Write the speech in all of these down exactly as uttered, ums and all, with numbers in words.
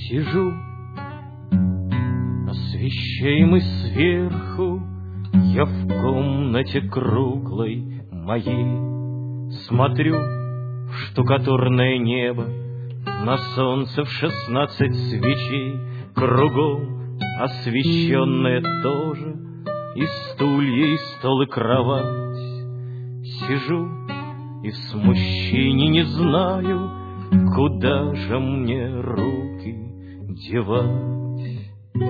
Сижу, освещаемый сверху, я в комнате круглой моей. Смотрю в штукатурное небо, на солнце в шестнадцать свечей, кругом освещенное тоже, и стулья, и стол, и кровать. Сижу и в смущении не знаю, куда же мне руки девать.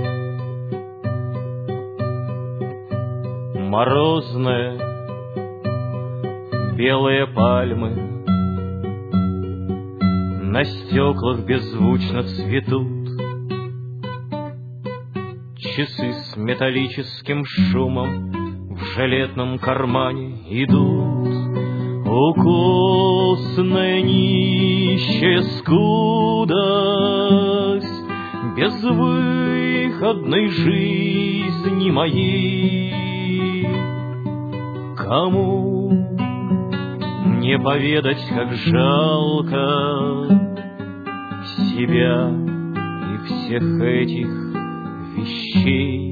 Морозная белые пальмы на стеклах беззвучно цветут, часы с металлическим шумом в жилетном кармане идут. Укосная нищая скудость безвыходной жизни моей. Кому мне поведать, как жалко себя и всех этих вещей?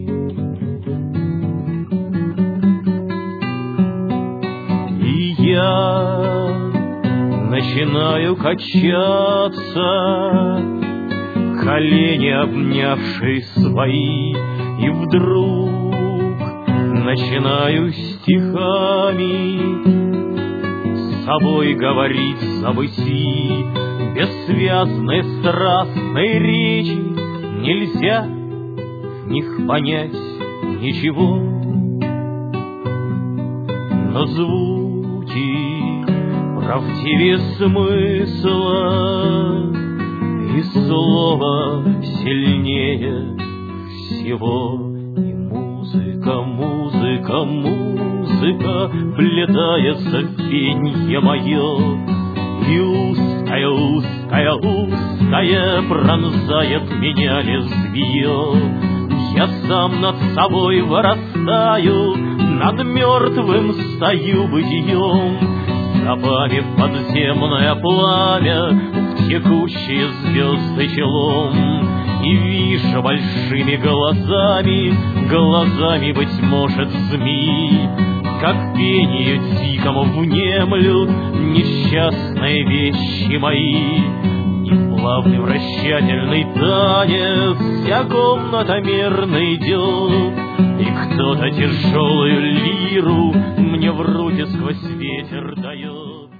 И я начинаю качаться, колени обнявшие свои, и вдруг начинаю стихами с собой говорить забыси. Бессвязной страстной речи нельзя в них понять ничего, но звуки правдивее смысла, и слово сильнее всего. И музыка, музыка, музыка плетается в пенье мое, и узкая, узкая, узкая пронзает меня лезвие. Я сам над собой вырастаю, над мертвым стою бытием, стопами в подземное пламя, в текущие звезды челом. И вижу большими глазами, глазами, быть может, змеи, как пению дикому внемлют несчастные вещи мои. И плавный вращательный танец вся комната мерно идет, и кто-то тяжелую лиру мне в руки сквозь ветер дает.